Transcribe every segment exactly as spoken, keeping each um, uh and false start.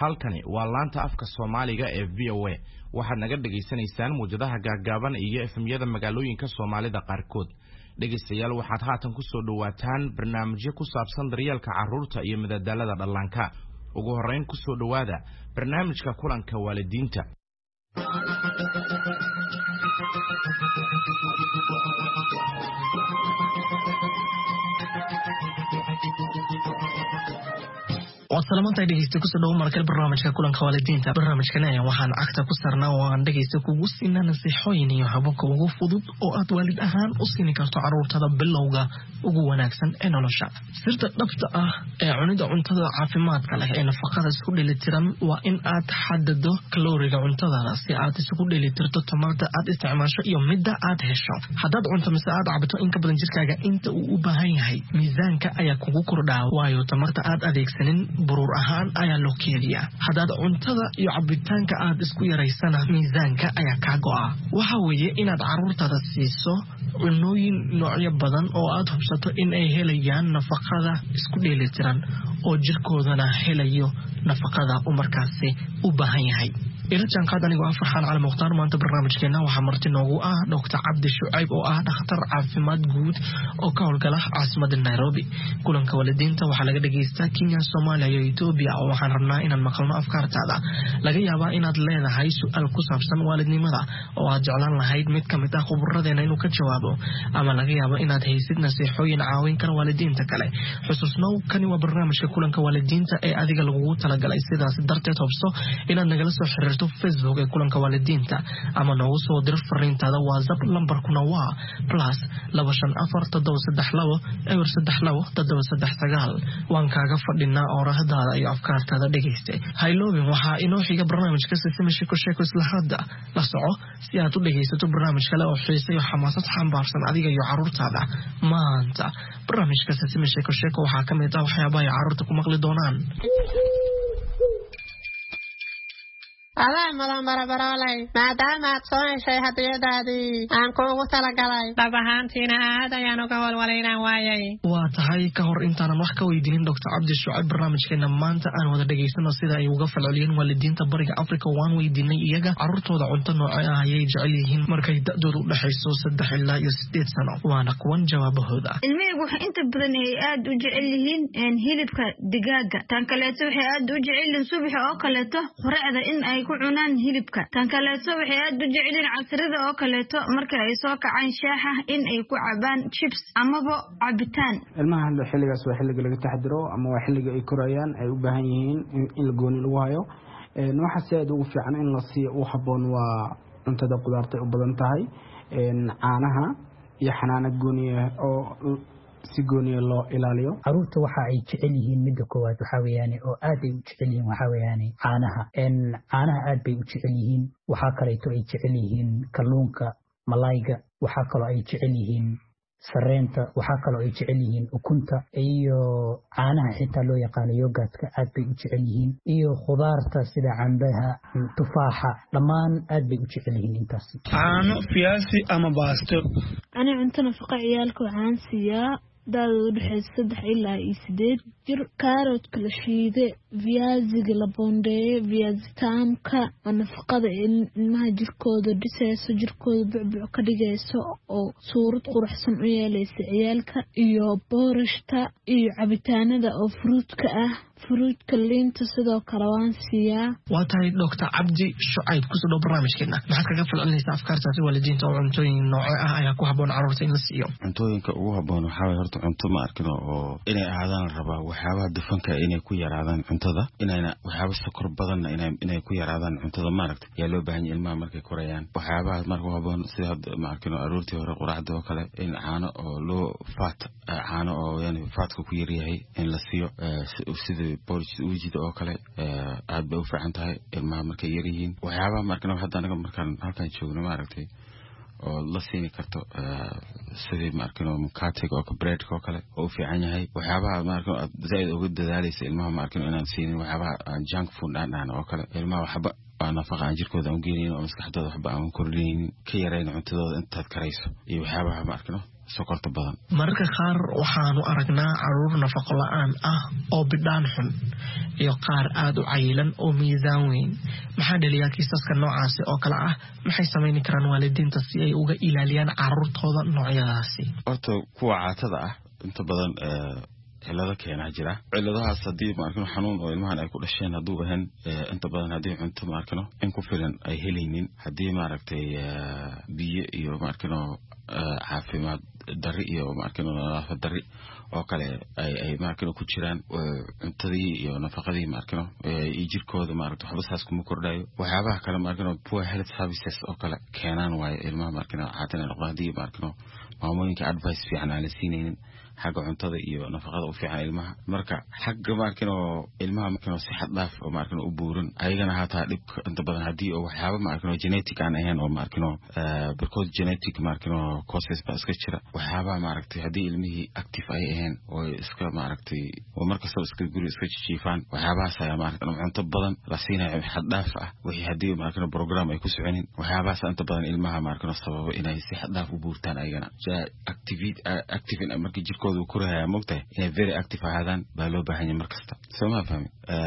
halkani waa laanta afka Soomaaliga ee V O A waxaad naga dhageysanaysaan muujadaha gaagaaban iyo F M-yada magaalooyinka Soomaalida qaarkood dhageystayaal waxaad haatan ku soo dhawaataan barnaamijyo ku saabsan daryeelka carruurta iyo madadaalada dhallaanka ugu horeyn ku soo dhawaada barnaamijka kulanka waalidiinta وسلامتي dhageysta ku soo dhaw markale barnaamijka kulanka waalidiinta barnaamijkan ayaa waxaan agta ku sarnaa oo aan dhageysta kugu siinaa nasiixooyin iyo hababka ugu fudud oo aad waalid ahaan u siin karto carruurtada bilowga ugu wanaagsan ee nolosha sirta dhabta ah ee cunida cuntada caafimaadka leh ee nafaqada isku dheelitiran waa in aad xadado kalooriga cuntada si aad isku dheelitirto tamarta aad isticmaasho iyo midda aad hesho hadaad cunto mise aad cabto in ka badan jirkaaga inta uu u baahan yahay miisaanka ayaa kugu kordhaa waayo tamarta aad adeegsanin burur ahaan ayaa loo keediyaa hadaad cuntada iyo cabitaanka aad isku yaraysana miisaanka ayaa ka go'a waxa weeye inaad carruurtada siiso cunooyin noocyo badan oo aad hubsato in ay helayaan nafaqada isku dheelitiran oo jirkoodana helayo nafaqada uu markaasi u baahan yahay إرجع قادني وأفرحان على مختار ما أنت برنامج كنا وحمرتنا وآه دكتور عبد الشعيب وآه دكتور عافمات جود أو كول جلاح عاصمة النيروبي كلن كوالدين تو حلقة دقيستا كينيا الصوماليا يوتيوبيا أو حنرنا إن المقالنا أفكار تعالى لقي يابا إن أدلنا هاي سؤال كسب سن والدني ماذا أو أجعلنا هاي مت كم تأخذ بردنا إنه كجوابه أما لقي يابا إن هاي سيدنا سيحوين عاوين كان والدين تكلي حسسنا كاني وبرنامج كلن كوالدين تأي أذيك الوقت تلاقي سيدا سدرت تبصو إن نجلس حررت Facebook ee kulanka waalidiinta ama noogu soo dir fariintaada WhatsApp lambarkuna waa plus laba shan afar toddoba saddex labo eber saddex labo toddoba saddex sagaal waan kaaga fadhinaa orahdaada iyo afkaartaada dhageystay hayloobin waxaa inoo xiga barnaamijka Sisimishi ku sheeko isla hadda la soco si aad u dhageysato barnaamij kale oo xiiso iyo xamaasad xambaarsan adiga iyo carruurtaada maanta barnaamijka Sisimishi ku sheeko waxaa ka mid ah waxyaabaha carruurta ku maqli doonaan ألا ملا مرة برالي ما دام أتصوني شيء هديدادي أنكو وصل قلي طبعاً تينا هذا يانو قول ولينا وايي واتهاي كهور إنتانا محكا ويدين دكتور عبد الشعيب برنامج كينا مانتا أنا ودا دقيسنا سيدا يوغف العليين والدين تبارك أفريقيا وان ويدين إياغا عرورتو دا عنتا نوعيها يجعليهن مركا يدقدرو لحيسو سدح الله يسديد سنة وانا كوان جواب هذا الميق وحا انت بدن آد وجعليهن ان هيلبكا دقاقا تانكالاتو وحي آد وجعلين صبح اوكالاتو ورعدا ان اي كعنان هيلبكا تانكالاتو وحي آد وجعلين عصرده اوكالاتو مركا اي سوكا عين شاحة ان اي كعبان شيبس امابو عبتان المها اللو حلقة سوى حلقة لغا تحدرو اما حلقة اي كوريان اي وباهيين ان لقوني الوايو نوحا سيد وفي عن ان لصي وحبون وانتدى قدارتي وبدنتهاي عانها يحنان الجونية أو سجونية الله إلاليو عروت وحاي تعليه مد كوات وحاويان أو آدي تعليه وحاويان عانها إن عانها آدي تعليهن وحاكريتو أي تعليهن كلونكا ملايقة وحاكرو أي تعليهن سرينتا وحاكرو أي تعليهن وكنتا أيو عانها حتى لو يقال يوغاتك آدي تعليهن أيو خضارتا سيدا عنبها تفاحة لمان آدي تعليهن انتاسي عانو فياسي أما باستو أنا عندنا فقع عيالك وعان سياء دادو دحيس صدح إلا إيسديد جر كاروت كلاشيدة فيازي لبوندي فيازي تامكا ونفقد إنها جركود ديسيسو جركود بعبع كديجيسو أو صورة قرح سمعية ليس عيالك إيو بورشتا إيو عبتانا دا أو فروتك أه فروت كلين تصدق كروان سيا واتاي دكتور عبد الشعيب كسر برنامج كنا maxaad kaga falcelinaysaa afkaartaasi waalidiinta oo cuntooyin nooca ah ayaa ku haboon carruurta in la siiyo cuntooyinka ugu haboon waxa way horta cunto ma arkino oo inay aadaan raba waxyaabaha dufanka inay ku yaraadaan cuntada inayna waxyaabo sokor badan inay inay ku yaraadaan cuntada ma aragtay yaa loo baahan yahay ilmaha markay korayaan waxyaabaha marka haboon sida ma arkino aroortii hore quraacda oo kale in caano oo loo fat caano oo yani fatka ku yar yahay in la siiyo sida booliis wajida oo kale aad bay u fiican tahay ilmaha markay yar yihiin waxyaabaha markana hadda anaga markaan halkan joogno ma aragtay oo la siin karto sidii markano mukatiga oo bread oo kale oo fiican yahay waxyaabaha markano zaid ugu dadaalaysa ilmaha markano inaan siin waxyaabaha junk food aan oo kale ilmaha waxba nafaqa aan jirkooda aan geeynin oo maskaxdooda waxba aan kordhinin ka yareen cuntadooda intaad karayso iyo waxyaabaha ma arkino sokorta badan. marka qaar waxaanu aragnaa caruur nafaqo la'aan ah oo bidhaan xun iyo qaar aad u cayilan oo miisaan weyn. maxaa dhaliyaa kiisaska noocaasi oo kale ah? maxay samayn karaan waalidiinta si ay uga ilaaliyaan caruurtooda noocyadaasi? horta kuwa caatada ah inta badan cilado keena jira. ciladahaas haddii ma arkino xanuun oo ilmahan ay ku dhasheen hadduu ahan inta badan haddii cunto ma arkino in ku filan ay helaynin, haddii maaragtay biyo iyo ma arkino caafimaad dari iyo ma arkino nadaafad dari oo kale ay ay ma arkino ku jiraan cuntadii iyo nafaqadii ma arkino iyo jirkooda ma arkino waxba saas kuma kordhayo. waxyaabaha kale ma arkino poor health services oo kale keenaan waaye ilmaha ma arkino caatana noqdii ma arkino maamooyinka advice fiican aan la siinaynin xagga cuntada iyo nafaqada u fiican ilmaha. marka xagga ma arkino ilmaha ma arkino si xad dhaaf oo ma arkino u buuran ayagana hataa dhib inta badan haddii oo waxyaaba ma arkino genetic aan ahayn oo ma arkino because genetic ma arkino causes ba iska jira. waxyaaba ma aragtay haddii ilmihii active ay ahayn oo iska ma aragtay oo markasta iska guri iska jiifaan waxyaabahaas ayaa ma arkino cunto badan la siinayo xad dhaaf ah wixii haddii ma arkino program ay ku soconin waxyaabahaas inta badan ilmaha ma arkino sababo inay si xad dhaaf u buurtaan ayagana activity active in markii jirkooda uu koraya moogtahay inay very active ahaadaan baa loo baahan yahay markasta. soo ma fahmi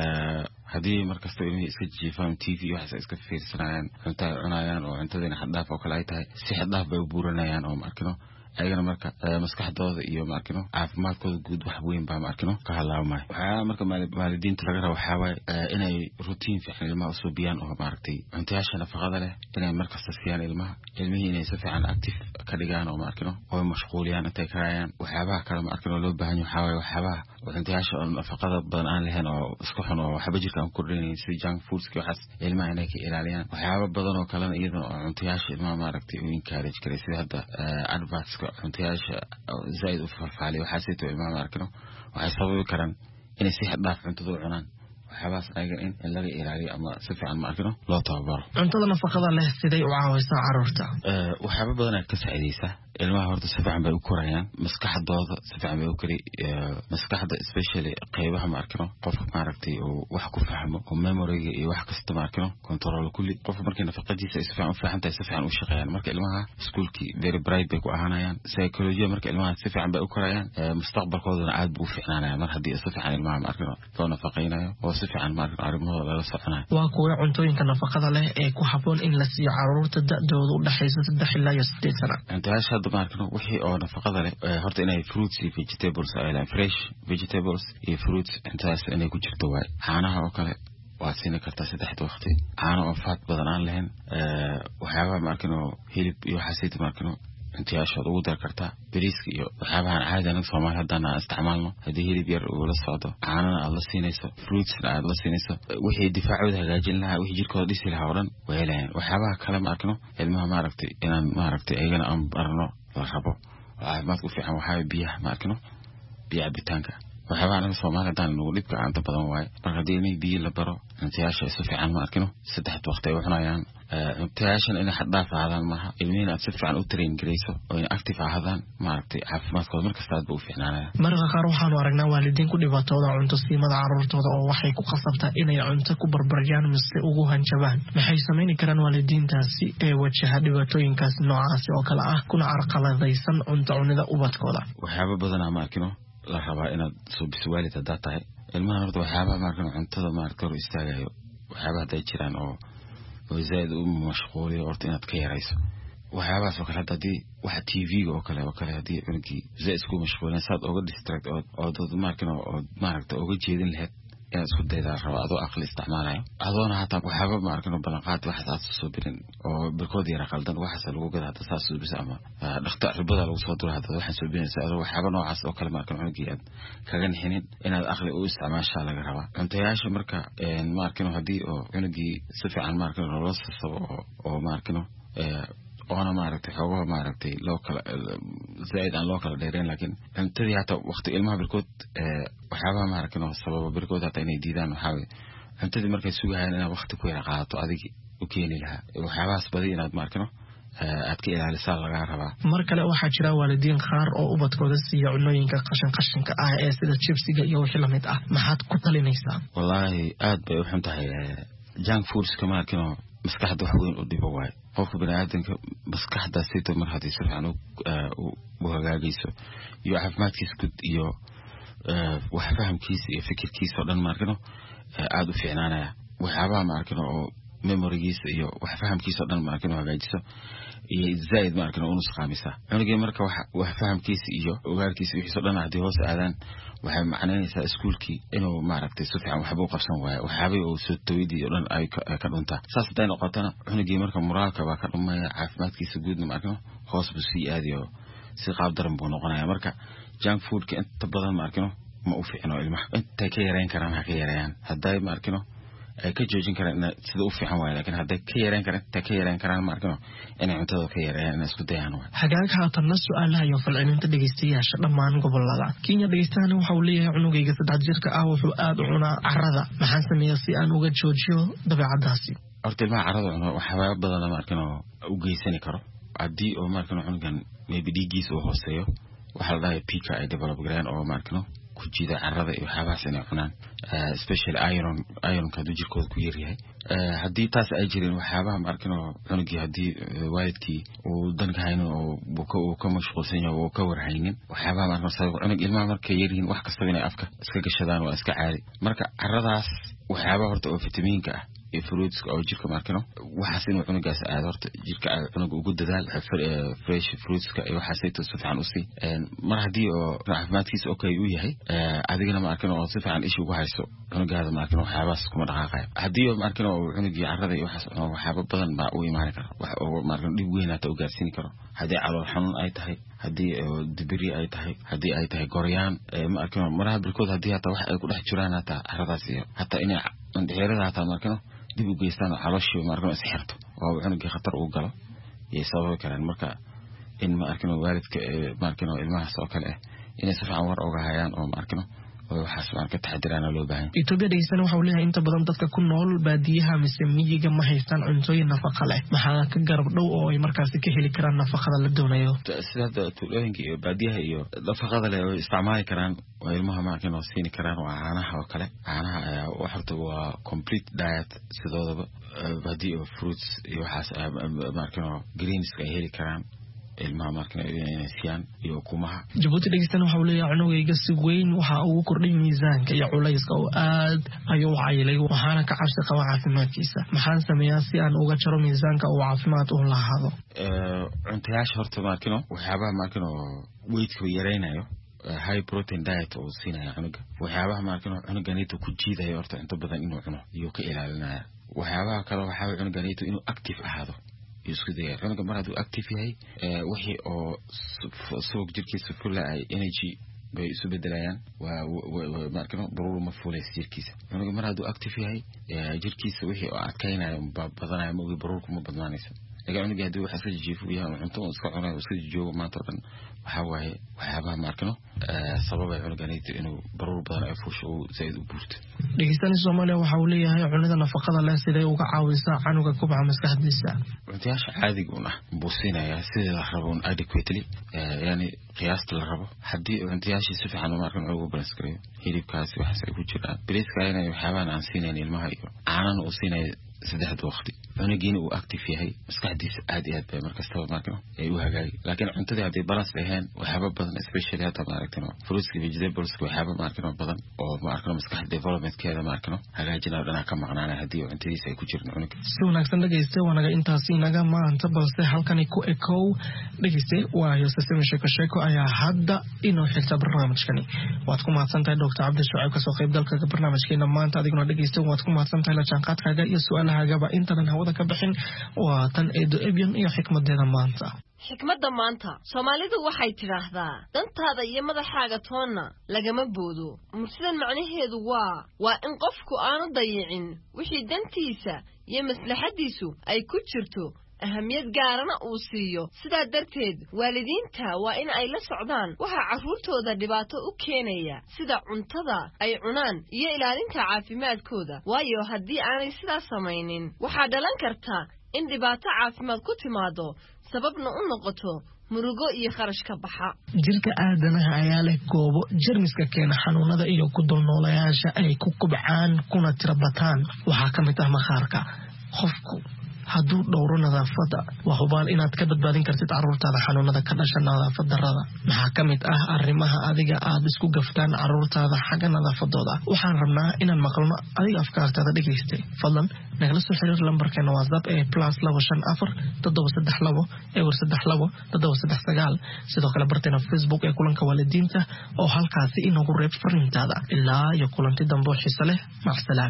haddii markasta ilmihii iska jiifaan t v waxaas iska fiirsanayaan cunto ay cunayaan oo cuntadiina xad dhaaf oo kale ay tahay si xad dhaaf bay u buuranayaan oo ma arkino ayagana marka maskaxdooda iyo ma arkino caafimaadkooda guud wax weyn baa ma arkino ka halaabmay. waxaa marka waalidiinta laga rabo waxaa waaye inay routine fiican ilmaha usoo biyaan oo ma aragtay cuntayaasha nafaqada leh inay markasta siiyaan ilmaha ilmihii inay si fiican active ka dhigaan oo ma arkino oo mashquuliyaan intay karayaan. waxyaabaha kale ma arkino loo baahan yahay waxaa waaye waxyaabaha cuntayaasha oo nafaqada badan aan lahayn oo iska xun oo waxba jirka aan kordhinayn sida junk foods ki waxaas ilmaha inay ka ilaaliyaan. waxyaaba badan oo kalena iyadana oo cuntayaasha ilmaha ma aragtay u encourage karay sida hadda advice cuntayaasha zaid u farfaaliyo waxaasito ilmaha ma arkino waxay sababi karaan inay si xad dhaaf cuntada u cunaan. waxyaabahaas ayaga in laga ilaaliyo ama si fiican ma arkino loo tababaro. cuntada nafaqada leh siday u caawiysaa caruurta? waxyaaba badan ay ka saacidaysaa ilmaha horta si fiican bay u korayaan maskaxdooda si fiican bay u kori maskaxda especially qaybaha ma arkino qofka ma aragtay oo wax ku fahmo oo memoryga iyo wax kasta ma arkino control kulli qof markii nafaqadiisa si fiican u fahantahay si fiican u shaqeeyaan. marka ilmaha schoolki very bright bay ku ahaanayaan psychology marka ilmaha si fiican bay u korayaan mustaqbalkoodana aad buu u fiicnaanaya mar haddii si fiican ilmaha ma arkino loo nafaqeynayo oo si fiican ma arkino arrimahooda laga soconayo. waa kuwa cuntooyinka nafaqada leh ee ku habboon in la siiyo caruurta da'dooda u dhaxaysa saddex ilaa iyo siddeed sano? cuntayaasha ma arkino wixii oo nafaqada leh horta inay fruits iyo vegetables ay leeyihiin fresh vegetables iyo fruits intaas inay ku jirto waay. caanaha oo kale waa siin kartaa saddexda waqti caano oo fat badan aan lahayn waxyaabaha ma arkino hilib iyo xasiid ma arkino intiyaashood ugu dar kartaa bariiska iyo waxyaabahan caadi anaga Soomaali haddana isticmaalno haddii hilib yar uu la socdo caanana aad la siinayso fruitsna aad la siinayso wixii difaacooda hagaajin lahaa wixii jirkooda dhisi lahaa oo dhan way helayaan. waxyaabaha kale ma arkino ilmaha ma aragtay inaan ma aragtay ayagana aan barno la rabo caafimaad ku fiican waxaa biyaha ma arkino biyo cabitaanka waxyaabaha anaga Soomaali haddana nagu dhibka aanta badan waaye. marka haddii ilmihii biyo la baro intiyaasha si fiican ma arkino saddexda waqti ay u cunayaan cuntayaashan inay xad dhaaf ahaadaan maaha ilmihiina aad si fiican u train garayso oo inay active ahaadaan ma aragtay caafimaadkooda markasta aad buu u fiicnaanaya. marka qaar waxaanu aragnaa waalidiin ku dhibaatooda cunto siimada caruurtooda oo waxay ku qasabtaa inay cunto ku barbaryaan mise ugu hanjabaan. maxay samayn karaan waalidiintaasi ee wajaha dhibaatooyinkaas noocaasi oo kale ah kuna carqaladaysan cunto cunida ubadkooda? waxyaaba badanaa ma arkino la rabaa inaad soo biso waalid haddaad tahay ilmahan horta waxyaabaha ma arkino cuntada ma aragta hor istaagayo waxyaabaha hadday jiraan oo oo zaid u mashquuliyo horta inaad ka yarayso waxyaabahaas oo kale hadda haddii waxa t v-ga oo kale oo kale haddii cunugii zaid isku mashquulin saad oga distract oo oo dad ma arkino oo maaragta oga jeedin lahayd inaad isku daydaa raba adoo aqli isticmaalayo adoona hataa waxyaaba ma arkino ballanqaad waxaas aad soo birin oo birkood yara qaldan waxaas lagu gada hadda saas soo bisa ama dhakhtar ribada lagu soo diro hadda waxaan soo binaysa adoo waxyaaba noocaas oo kale ma arkino cunugii aad kaga nixinin inaad aqli u isticmaashaa laga rabaa. cuntayaasha marka ma arkino haddii oo cunugii si fiican ma arkino loo sasabo oo oo ma arkino oona ma aragtay xoogaha ma aragtay loo kala zaid aan loo kala dheereen laakiin cuntadii hata waqti ilmaha birkood waxyaabaha ma arkino sababa birkood hata inay diidaan waxaa weeye cuntadii markay sugayaan inaad waqti ku yara qaadato adigi u keeni lahaa waxyaabahaas badi inaad ma arkino aad ka ilaalisaa laga rabaa. mar kale waxaa jira waalidiin qaar oo ubadkooda siiya cunooyinka qashin qashinka ah ee sida jibsiga iyo wixii lamid ah maxaad ku talinaysaa? wallaahi aad bay u xun tahay junk foods kama arkino maskaxda wax weyn u dhibo waay qofka bini'aadamka maskaxda sida mar hadii si fiican u hagaagayso iyo caafimaadkiisa guud iyo wax fahamkiisa iyo fikirkiisa oo dhan ma arkino aad u fiicnaanaya waxyaabaha ma arkino oo memorygiisa iyo wax fahamkiisa oo dhan ma arkino hagaajiso iyo zaid ma arkino uu nusqaamisa cunugii marka wax fahamkiisa iyo ogaarkiisa wixii dhan hadii hoos aadaan waxay macnaynaysaa iskuulkii inuu maaragtay si fiican waxba u qabsan waayo waxaabay oo soo tawidii oo dhan ay ka dhuntaa saas day noqotana cunugii marka moraalka baa ka dhumaya caafimaadkiisa guudna ma arkino hoos buu sii aadiyo si qaab daran buu noqonayaa marka junk foodka inta badan ma arkino ma u fiicno ilmaha inta ka yareyn karaan ha ka yareeyaan haday ma arkino ay ka joojin karaan sida u fiican waay laakiin haday ka yareyn karaan ta ka yareyn karaan ma arkino inay cuntada ka yareeyaan isku dayaan waay hagaag haatan su'aalaha iyo falcelinta dhageystayaasha dhammaan gobolada Kenya dhageystaana waxa uu leeyahay cunugayga saddex jirka ah wuxuu aad u cunaa carrada maxaan sameeyaa si aan uga joojiyo dabeecadaasi horta ilmaha carrada cunaa waxyaabo badan ma arkino u geysan karo hadii oo ma arkino cunugan maybe dhiiggiisa uu hooseeyo waxa la dhahay pika ay develop gareen oo ma arkino ku jida carrada iyo waxyaabahaas inay cunaan especially iron iron ka jirkooda ku yar yahay hadii taas ay jireen waxyaabaha ma arkino cunugii hadii waalidkii uu danka hayno oo buka uu ka mashquulsan yahay oo ka warhaynin waxyaabaha ma arkino sabab cunug ilmaha marka yaryihiin wax kasta inay afka iska gashadaan waa iska caadi marka carradaas waxyaabaha horta oo fitamiinka ah iyo fruits oo jirka ma arkino waxaas inuu cunugaas aad horta jirka cunuga ugu dadaal fresh fruits ka iyo waxaas ay si fiican u sii mar hadii oo caafimaadkiisa okay uu yahay adigana ma arkino oo si fiican ish ugu hayso cunugaada ma arkino waxyaabahaas kuma dhaqaaqay hadii ma arkino cunugii carrada iyo waxaas waxyaabo badan baa u imaan kara wax oo ma arkino dhib weyn hata u gaarsiin karo hadii calool xanuun ay tahay hadii dibiri ay tahay hadii ay tahay goryaan ma arkino maraha bilkood hadii hata wax ay ku dhex jiraan hata carradaas iyo hata inay indheerada hata ma arkino dib u geystaan calooshii ma arkino isxirto oo cunugii khatar uu galo iyo sabab karaan marka in ma arkino waalidka ma arkino ilmaha soo kale ah inay si fiican war uga hayaan oo ma arkino oo waxaas aan ka taxadiraan loo baahan Itoobiya dhageysan waxa uu leeyahay inta badan dadka ku nool baadiyaha mise miyiga ma haystaan cuntooyin nafaqo leh maxaa ka garab dhow oo ay markaas ka heli karaan nafaqada la doonayo sida tuulooyinka iyo baadiyaha iyo nafaqada leh oo isticmaali karaan oo ilmaha ma arkino siin karaan waa caanaha oo kale caanaha ayaa waxta waa complete diet sidoodaba baadiyo fruits iyo waxaas ma arkino greens ay heli karaan ilmaha markana inay siiyaan iyo kumaha Djibouti dhageysan waxa uu leeyahay cunugayga si weyn waxa uu kordhay miisaanka iyo culayska oo aad ayuu caylay waxaana ka cabsi qaba caafimaadkiisa maxaan sameeyaa si aan uga jaro miisaanka oo caafimaad u lahaado ee cuntayaasha horta markino waxyaabaha markino weight-ka yareynayo high protein diet oo siinaya cunuga waxyaabaha markino cunuganiito ku jiidayo horta inta badan inuu cuno iyo ka ilaalinaya waxyaabaha kale waxa cunuganiito inuu active ahaado isku dayay cunuga mar hadduu active yahay wixii oo suuq jirkiisa full ay energy bay isu bedelayaan waa markano baruur ma fuuleys jirkiisa cunuga mar hadduu active yahay jirkiisa wixii oo adkaynayo badanayo ma ogi baruur kuma badnaanaysa laga cunuga hadduu waxa iska jiifo yahay cunto iska cunayo iska joogo maanta dhan waxa waaye waxyaabaha markano sababay cunuganiito inuu baruur badan ay fuusho oo zaid u buurto dhageysan Soomaaliya waxa uu leeyahay cunada nafaqada leh siday uga caawisaa canuga kubca maskaxdiisa cuntayaasha caadiga una buusinaya sida la rabo adequately yani qiyaasta la rabo hadii cuntayaasha si fiican u markan ugu balance gareeyo hilibkaasi waxa ay ku jiraan bariiska inay waxyaabahan aan siinaynin ilmaha iyo caanan u siinay saddex waqti cunugiina uu active yahay maskaxdiisa aad iyo aad bay markasta markan ay u hagaag laakiin cuntada hadii balance lahayn waxyaabo badan especially hada markan fruits iyo vegetables waxyaabo markan badan oo markan maskax development-keeda markan hagaajinaa dhana ka maqnaanay hadii cuntadiisa ay ku jiraan cunuga si wanaagsan dhageystay wanaga intaas inaga maanta balse halkan ku ekow dhageystay waayo system sheeko sheeko ayaa hadda inoo xilta barnaamijkani waad ku mahadsantahay Doctor Cabdi Shucayb ka soo qayb galka barnaamijkeena maanta adiguna dhageystay waad ku mahadsantahay la jaanqaadkaaga iyo su'aalahaaga intaan hawada ka bixin waa tan eedo ebiyan iyo xikmadeeda maanta xikmadda maanta Soomaalidu waxay tiraahdaa dantaada iyo madaxaaga toonna lagama boodo mursidan macnaheedu waa waa in qofku aanu dayicin wixii dantiisa iyo maslaxadiisu ay ku jirto ahamiyad gaarana uu siiyo sidaa darteed waalidiinta waa in ay la socdaan waxa carruurtooda dhibaato u keenaya sida cuntada ay cunaan iyo ilaalinta caafimaadkooda waayo haddii aanay sidaas samaynin waxaa dhalan karta in dhibaato caafimaad ku timaado sababna u noqoto murugo iyo kharash ka baxa jirka aadanaha ayaa leh goobo jarmiska keena xanuunada iyo ku dulnoolayaasha ay ku kubcaan kuna tirabataan waxaa ka mid ah maqaarka qofku hadduu dhowro nadaafadda waa hubaal inaad ka badbaadin kartid carruurtaada xanuunada ka dhasha nadaafad darrada maxaa ka mid ah arrimaha adiga aad isku gaftaan carruurtaada xagga nadaafadooda waxaan rabnaa inaan maqalno adiga afkaartaada dhegaystay fadlan nagala soo xiriir lambarkeena whatsapp ee plus labo shan afar toddoba saddex labo ewer saddex labo toddoba saddex sagaal sidoo kale barteena facebook ee kulanka waalidiinta oo halkaasi inoogu reeb fariintaada ilaa iyo kulanti dambe oo xiiso leh macsalaam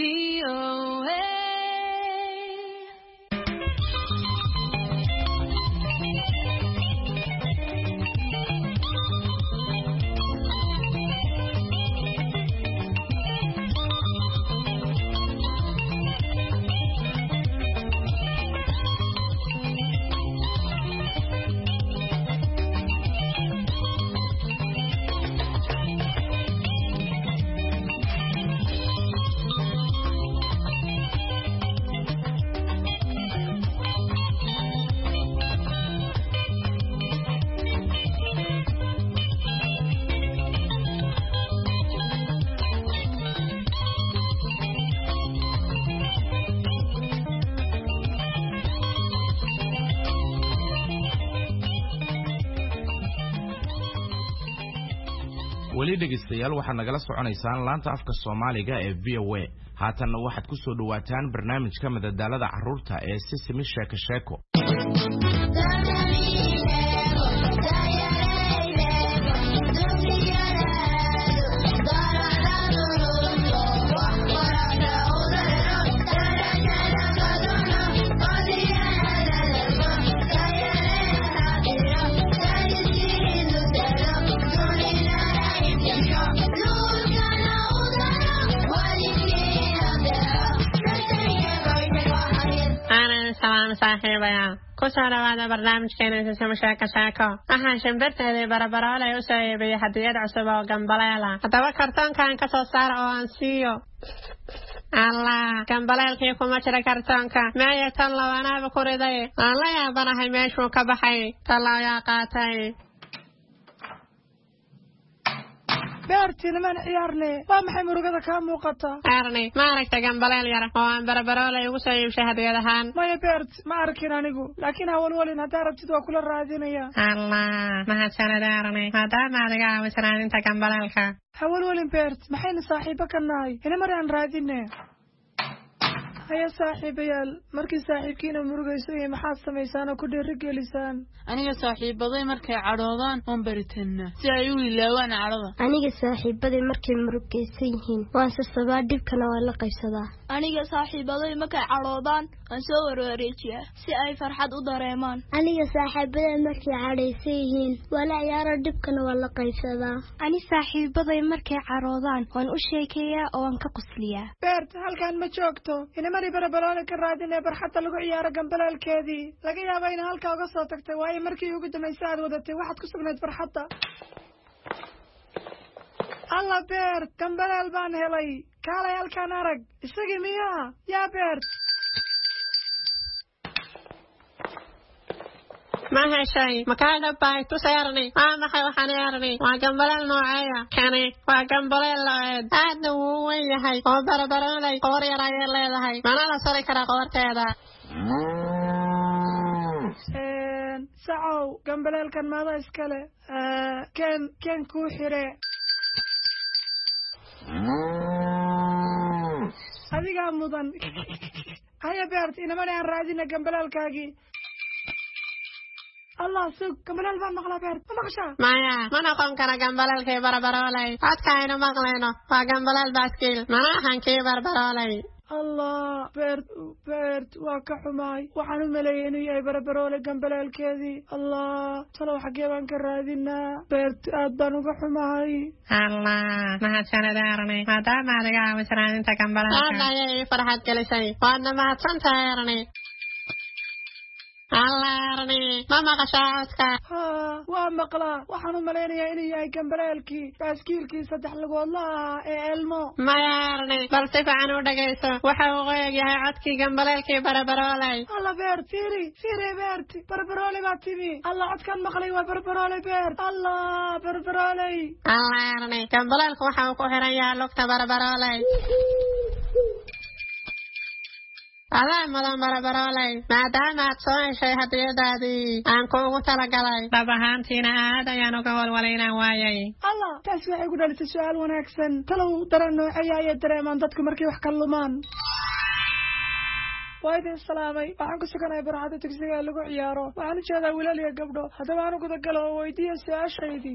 weli dhegeystayaal waxaad nagala soconaysaan laanta afka Soomaaliga ee V O A haatanna waxaad ku soo dhawaataan barnaamijka madadaalada carruurta ee Sisimi Sheeko Sheeko saaxiibaya ku soo dhawaada barnaamijkeena Sisimi Sheeko Sheeko waxaan shimbirteedii barabaroole u soo iibiyey hadiyad cusub oo gambaleela haddaba kartoonkan ka soo saar oo aan siiyo allah gambaleelkii kuma jira kartoonka meeya tan labanaaba ku riday aan la yaabanahay meeshuu ka baxay talaayaa qaatay beertina man ciyaarne waa maxay murugada ka muuqata arni ma aragta gambaleel yar oo aan barabaroole ugu soo iibshay hadiyad ahaan maya beert ma arkin anigu laakiin hawalwalin haddaa rabtid waa kula raadinaya allah mahadsanid arni maadaama adiga aawisan raadinta gambaleelka hawalwalin beert maxayna saaxiibo ka nahay ina mari aan raadine haya saaxiibayaal markii saaxiibkiina murugayso iyo maxaad samaysaan oo ku dhiirigelisaan aniga saaxiibaday markay cadhoodaan oon baritanna si ay u ilaawaan cadhada aniga saaxiibaday markay murugaysan yihiin waan sasabaa dhibkana waa la qaybsadaa aniga saaxiibaday markay cadhoodaan waan soo warwareejiyaa si ay farxad u dareemaan aniga saaxiibaday markay cadhaysan yihiin waa la ciyaaro dhibkana waa la qaybsadaa ani saaxiibaday markay cadhoodaan waan u sheekeeyaa oo waan ka qosliyaa beert halkaan ma joogto inamari barabaroole ka raadinee barxadda lagu ciyaaro gambalaalkeedii laga yaaba ina halkaa uga soo tagtay waayo markii ugu dambaysa aad wadatay waxaad ku sugnayd farxadda alla beert gambalaal baan helay kaalay halkaan arag isagii miyaa yaa beert ma heshay makaa dhabbay tusayarni waa maxay waxaan yarni waa gambaleel nooceeya kani waa gambaleel laceed aadna wuu weyn yahay oo barabaroolay qoor yar ayay leedahay mana la sari karaa qoorteeda sacow gambaleelkan maada iskale ken ken kuu xire adigaa mudan haya beert inamani aan raadina gambaleelkaagii allah sug gambaleel baan maqlaa beert ma maqashaa maya ma noqon kara gambaleelkii barabaroolay codka aynu maqlayno waa gambaleel baaskiil mana ahan kii barabaroolay allah beert beert waa ka xumaay waxaan u maleeyay inuu yahay barabaroole gambaleelkeedii allah talow xaggee baan ka raadinaa beert aad baan uga xumahay allah mahadsanid arni maadaama adiga aawisan raadinta gambaleelka aad ayay ii farxad gelisay waadna mahadsantahay arni allah arni mama qashaadka ha waa maqlaa waxaan u maleynayaa inuu yahay gambaleelkii baaskiilkii saddex lugood lahaa ee elmo maya arni bal si fiican u dhagayso waxa uu qoyag yahay codkii gambaleelkii barbaroolay alla beert fiiri fiiri beert barbaroolay baa timi alla codkan maqlay waa barbaroolay beert alla barbaroolay alla arni gambaleelku waxa uu ku xiran yahay lugta barbaroolay adaa madan barbaroolay maadaama aad soo heshay hadiyadaadii aan kuugu talagalay dhab ahaantiina aad ayaan uga walwalaynaan waayay allah taas waxay ku dhalisay su-aal wanaagsan talow daran noocaya ayay dareemaan dadku markay wax ka lumaan waa idin salaamay waxaan ku suganahay barxadda dugsiga ee lagu ciyaaro waxaan u jeedaa wiilal iyo gabdho haddaba aan u gudagalo oo weydiiya su-aashaydii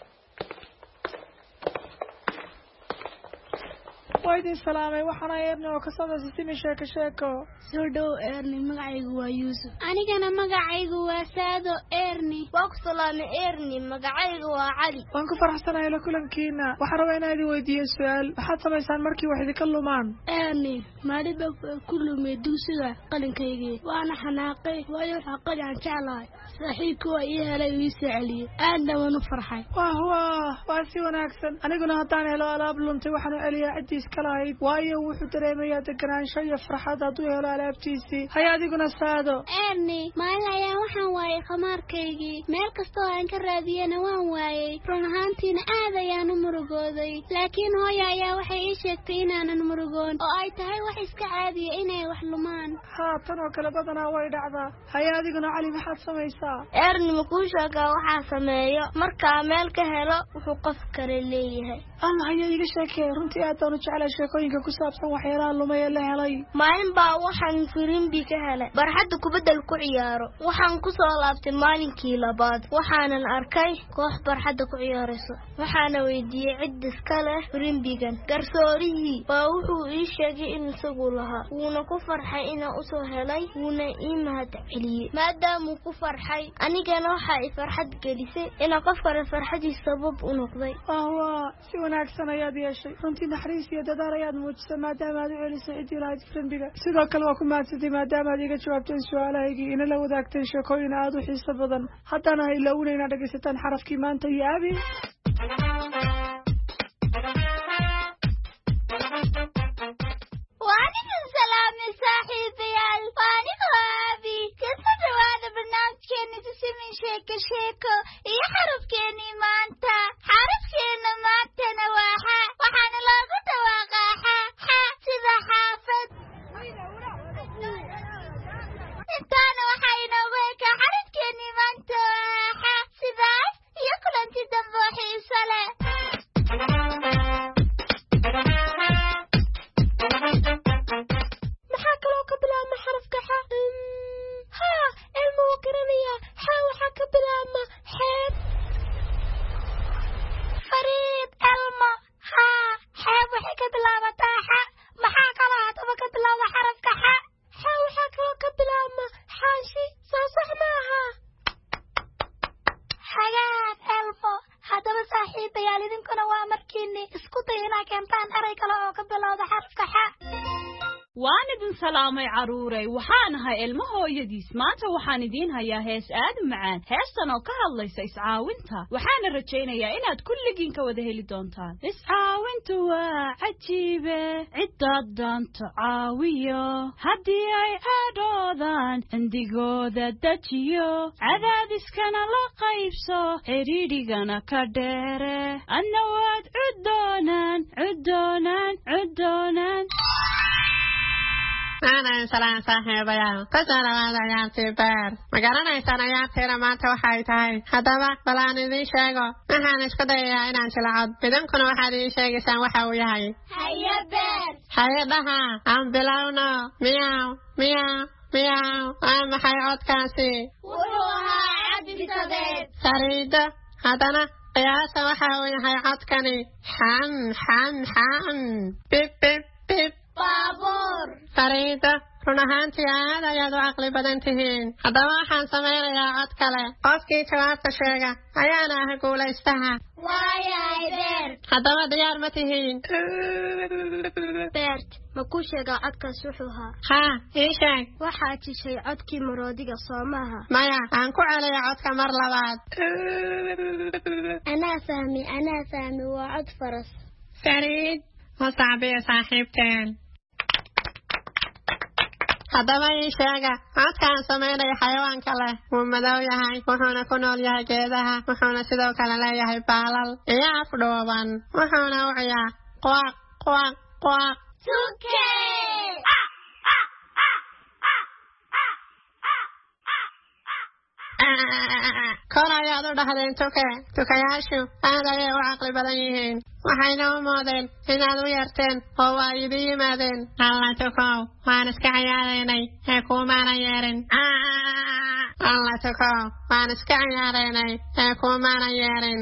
waa idin salaamay waxaana eerni oo kasoo dasisimi sheeko sheeko soo dhow eerni magacaygu waa yuusuf anigana magacaygu waa saado eerni waa ku salaamay eerni magacaygu waa cali waan ku faraxsanahay la kulankiina waxaan rabaa inaan idin weydiiyo su-aal waxaad samaysaan markii wax idinka lumaan eerni maaliba ku lumay dugsiga qalinkaygii waana xanaaqay waayo waxaa qali aan jeclahay saaxiibka waa ii helay ii soo celiyey aadna waan u farxay wah wah waa si wanaagsan aniguna haddaan helo alaab luntay waxaan u celiyaa ciddiis kalahayd waayo wuxuu dareemayaa deganaansho iyo farxad hadduu helo alaabtiisii hay adiguna saado eerni maalin ayaan waxaan waayay khamaarkaygii meel kastoo aan ka raadiyana waan waayey run ahaantiina aad ayaan u murugooday laakiin hooya ayaa waxay ii sheegtay inaanan murugoon oo ay tahay wax iska caadiya inay wax lumaan haa tan oo kale badanaa way dhacdaa hay adiguna cali maxaad samaysaa eerni makuu sheegaa waxaa sameeyo markaa meel ka helo wuxuu qof kale leeyahay allah ayaa iga sheekee runtii aad baan u jeclaa sheekooyinka ku saabsan waxyaalaha lumay ee la helay maalin baa waxaan firimbi ka helay barxadda kubaddal ku ciyaaro waxaan ku soo laabtay maalinkii labaad waxaanan arkay koox barxadda ku ciyaarayso waxaana weydiiyey cid iska leh firimbigan garsoorihii baa wuxuu ii sheegay in isagu lahaa wuuna ku farxay inaan usoo helay wuuna ii mahad celiyey maadaamuu ku farxay anigana waxaa i farxad gelisay inaa qof kale farxadiis sabab u noqday ahwa si wanaagsan ayaad yeeshay runtii naxariis iyo dadaal ayaad muujisay maadaama aad u celisay ciddii lahayd firimbiga sidoo kale waa ku mahadsantay maadaama aad iga jawaabteen su-aalahaygii ina la wadaagteen sheekooyin aad u xiiso badan haddana ha ilowna inaad dhegaysataan xarafkii maanta iyo abi waanigan salaamay saaxiibayaal waanigu abi kasa dhawaada barnaamijkeeni tusimin sheeko sheeko iyo xarafkeenii maanta xarafkeena maantana waa xa waxaana loogu dhawaaqaa xa xa sida xaafad intaana waxaa inoogu ekaa xarafkeenii maanta waa xa sidaas iyo kulanti dambe oo xiiso leh maxaa kaloo ka bilaabma xarafka xa haa elmo wuu garanayaa xa waxaa ka bilaabma xeeb fariid elmo haa xeeb waxay ka bilaabataa xa maxaa kaloo haddaba ka bilaaba xarafka xa xa waxaa kaloo ka bilaabma xaashi soo sax maaha hagaag elmo haddaba saaxiibayaal idinkuna waa markiini isku day inaa keentaan eray kale oo ka bilowda xarafka xa waan idin salaamay caruuray waxaan ahay ilmo hooyadiis maanta waxaan idiin hayaa hees aad u macaan heestan oo ka hadlaysa iscaawinta waxaana rajaynayaa inaad kulligiin ka wada heli doontaan iscaawintu waa cajiibe ciddaad doonto caawiyo haddii ay caadhoodaan cindigooda dejiyo cadaadiskana la qaybso cidhiidhigana ka dheere adna waad cuddoonaan cuddoonaan cuddoonaan aanan salaan saaxiibayaal ka soo dhawaada ciyaartii beer ma garanaysaan ciyaartiina maanta waxay tahay haddaba bal aan idiin sheego waxaan isku dayayaa inaan jilcod idinkuna waxaad ii sheegaysaan waxa uu yahay haye beer haye dhaha aan bilowno miyaw miyaw miyaw waa maxay codkaasi wuxuu ahaa cabdisadeed fariido haddana qiyaasa waxa uu yahay codkani xan xan xan bib bib bib baabuur fariido run ahaantii aad ayaad u caqli badan tihiin. Haddaba waxaan samaynayaa cod kale. Qofkii jawaabta sheega ayaana ah guulaystaha. Waayahay Beert. Haddaba diyaar ma tihiin? Beert, ma ku sheegaa codkaas wuxuu ahaa? Haa, ii sheeg. Waxaad tishay codkii maroodiga soo maaha? Maya, aan ku celiya codka mar labaad. Anaa fahmi, anaa fahmi, waa cod faras. Fariid, ma saabiyo saaxiibteen. haddaba ii sheega codkaan samaynaya xayawaanka leh wuu madow yahay wuxuuna ku nool yahay geedaha wuxuuna sidoo kale leeyahay baalal iyo af dhuuban wuxuuna u ciyaa quaq quaq quaq tuke kor ayaad u dhahdeen tuke tukayaashu aad ayay u caqli badan yihiin waxayna u moodeen inaad u yarteen oo waa idin yimaadeen alla tukow waan iska ciyaaraynay ee kuumaanan yeerin alla tukow waan iska ciyaaraynay ee kuumaanan yeerin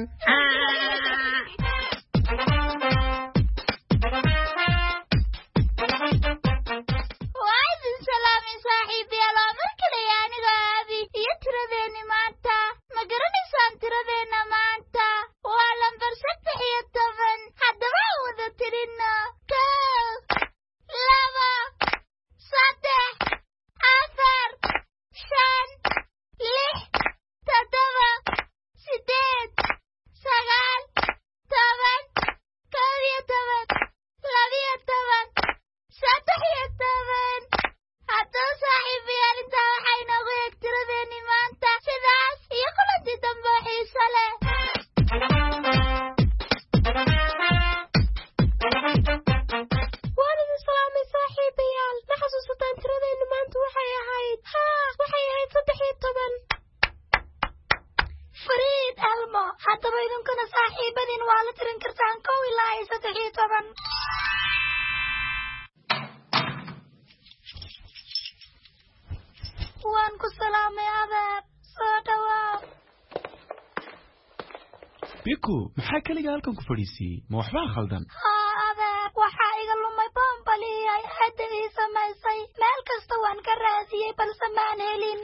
biku maxaa kaliya halkan ku fadhiisiyey ma waxbaa khaldan haa adeer waxaa iga lumay boombaliyay hadda ii samaysay meel kasta waan ka raadiyey balse maan helin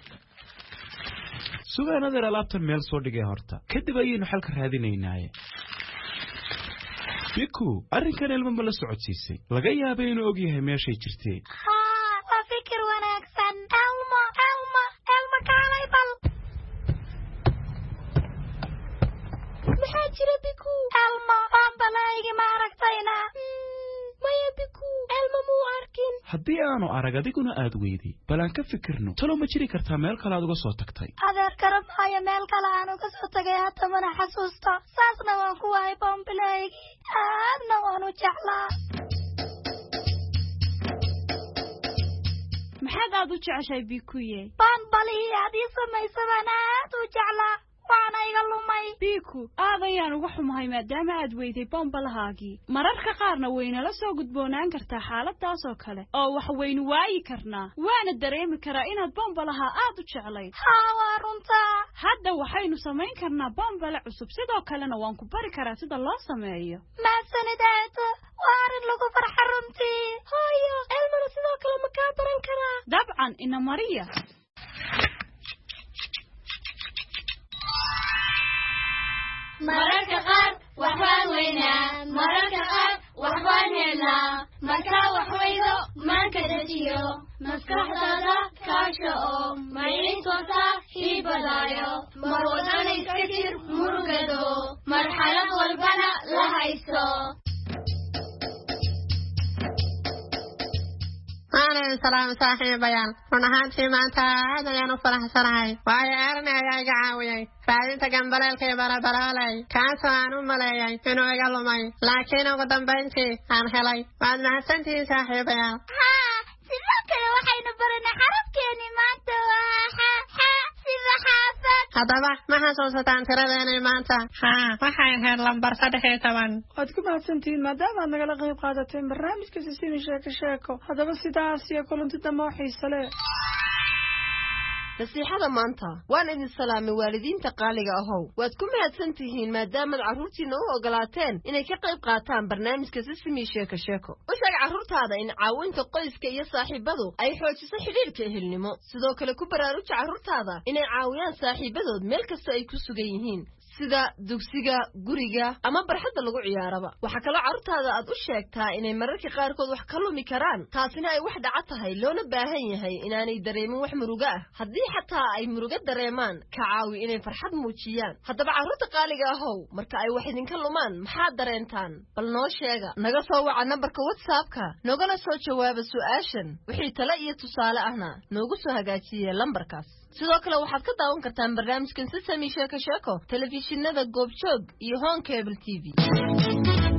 sugaan adeer alaabtan meel soo dhigay horta kadib ayaynu xalka raadinaynaaye biku arrinkan ilmo ma la socodsiisay laga yaabay inuu og yahay meeshay jirtay haa waa fikir wanaagsan elmo elmo elmo kaalay bal maxaa jira biku elmo boombalaygi ma aragtayna maya biku elmo muu arkin haddii aanu arag adiguna aad weyday bal aan ka fikirno talo ma jiri kartaa meel kale aad uga soo tagtay adeer garab maayo meel kale aan uga soo tagay hadda mana xasuusto saasna waan ku wahay boombalaygi aadna waan u jeclaa maxaad aad u jeceshay bikuye boombalihii aad ii samaysabaan aad u jeclaa waana iga lumay biku aad ayaan uga xumahay maadaama aad weyday bombalahaagii mararka qaarna waynala soo gudboonaan kartaa xaaladaas oo kale oo wax waynu waayi karnaa waana dareemi karaa inaad bombalaha aad u jeclayd haa waa runtaa hadda waxaynu samayn karnaa bombale cusub sidoo kalena waan ku bari karaa sida loo sameeyo maasanidaad waa arrin lagu farxa runtii hooyo elmana sidoo kale ma kaa baran karaa dabcan ina mariya mararka qaar waxbaan weynaa mararka qaar waxbaan helnaa markaa wax weydo maanka dejiyo maskaxdaada kaasha oo mayintoosa hii badaayo mar wadana iska jir murugado marxalad walbana la hayso maalin salaam saaxiibayaal run ahaantii maanta aad ayaan u faraxsanahay waayo erni ayaa iga caawiyey raadinta gambaleelka iyo barabaraaley kaasoo aan u maleeyay inuu iga lumay laakiin ugu dambayntii aan helay waad mahadsantihiin saaxiibayaal haa sidoo kale waxaynu baranay xarafkeeni maanta waa xa xa sida xaafad haddaba ma xasuusataan tiradeenay maanta haa waxay ahayd lambar saddex iyo toban waad ku mahadsantihiin maadaama aad nagala qayb qaadateen barnaamijka sisimi sheeko sheeko haddaba sidaas iyo kulanti dambe oo xiise leh nasiixada maanta waan idin salaamay waalidiinta qaaliga ahow waad ku mahadsantihiin maadaama carruurtiina u ogolaateen inay ka qayb qaataan barnaamijka Sesame Sheeko Sheeko u sheeg carruurtaada in caawinta qoyska iyo saaxiibadu ay xoojiso xiriirka ehelnimo sidoo kale ku baraaruji carruurtaada inay caawiyaan saaxiibadood meel kasta ay ku sugan yihiin sida dugsiga guriga ama barxadda lagu ciyaaraba waxa kale carruurtaada aad u sheegtaa inay mararka qaarkood wax ka lumi karaan taasina ay wax dhaca tahay loona baahan yahay inaanay dareemin wax muruga ah haddii xataa ay muruga dareemaan ka caawi inay farxad muujiyaan haddaba carruurta qaaliga ahow marka ay wax idinka lumaan maxaad dareentaan bal noo sheega naga soo waca nambarka whatsappka nogala soo jawaaba su'aashan wixii tale iyo tusaale ahna noogu soo hagaajiye lambarkaas sidoo kale waxaad ka daawan kartaan barnaamijkan Sesame Sheeko Sheeko telefishinada Goobjoog iyo Home Cable T V